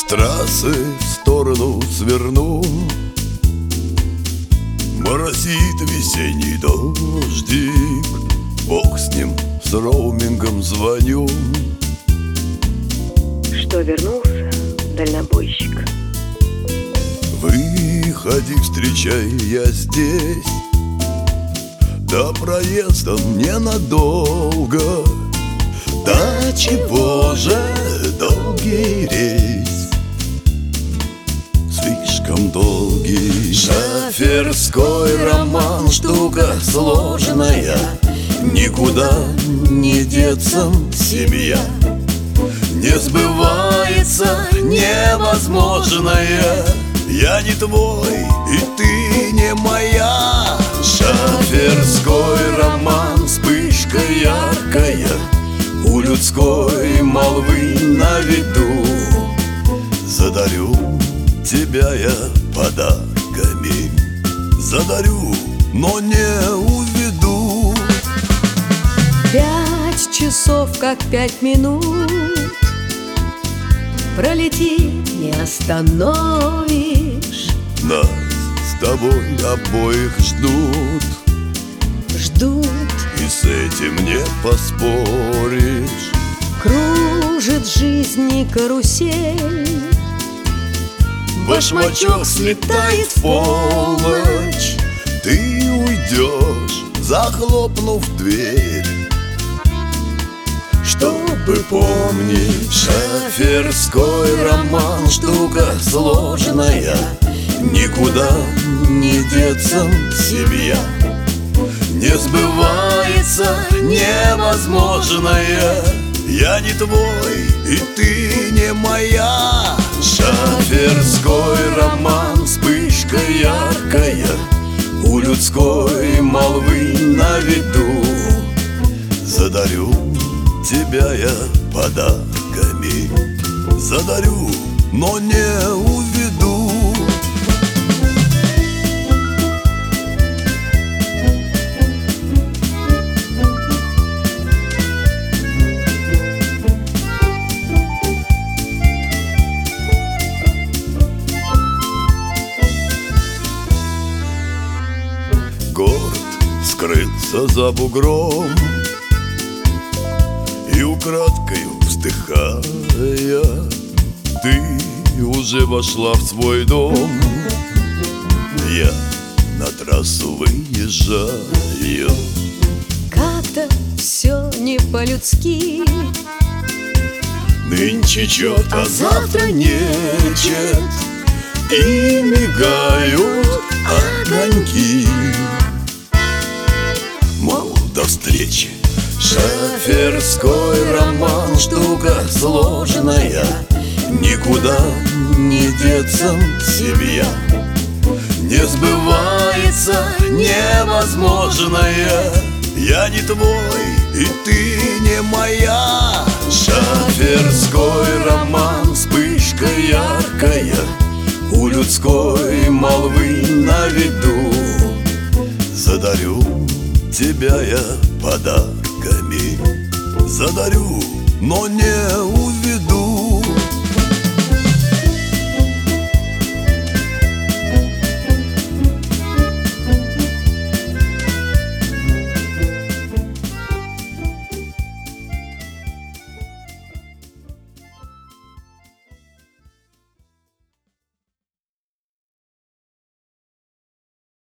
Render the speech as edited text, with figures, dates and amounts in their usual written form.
трассы в сторону сверну. Моросит весенний дождик, бог с ним, с роумингом звоню. Что вернулся дальнобойщик? Выходи, встречай, я здесь. Да проездом ненадолго. Да чего же долгий рейс, слишком долгий. Шоферской роман, штука сложная, никуда не деться, семья. Не сбывается невозможное. Я не твой, и ты не моя. Шоферской роман, вспышка яркая, у людской молвы на виду. Задарю тебя я подарками, задарю, но не уведу. 5 часов, как 5 минут, пролетит, не остановишь. Нас с тобой обоих ждут, Ждут, и с этим не поспоришь. кружит жизни карусель. Башмачок слетает в полночь, ты уйдешь, захлопнув дверь. Чтобы помнить, шоферской роман, штука сложная, никуда не деться, семья. Не сбывается невозможное. Я не твой, и ты не моя. Шоферской роман, вспышка яркая, у людской молвы на виду. Задарю тебя я подарками, задарю, но не уведу. Город скрылся за бугром, и украдкою вздыхая, ты уже вошла в свой дом. Я на трассу выезжаю. Как-то все не по-людски. Нынче чет, а завтра нечет, и мигают огоньки. Мол, до встречи. Шоферской роман, штука сложная, никуда не деться, семья. Не сбывается невозможное. Я не твой, и ты не моя. Шоферской роман, вспышка яркая, у людской молвы на виду. Задарю тебя я подарками, задарю, но не уведу.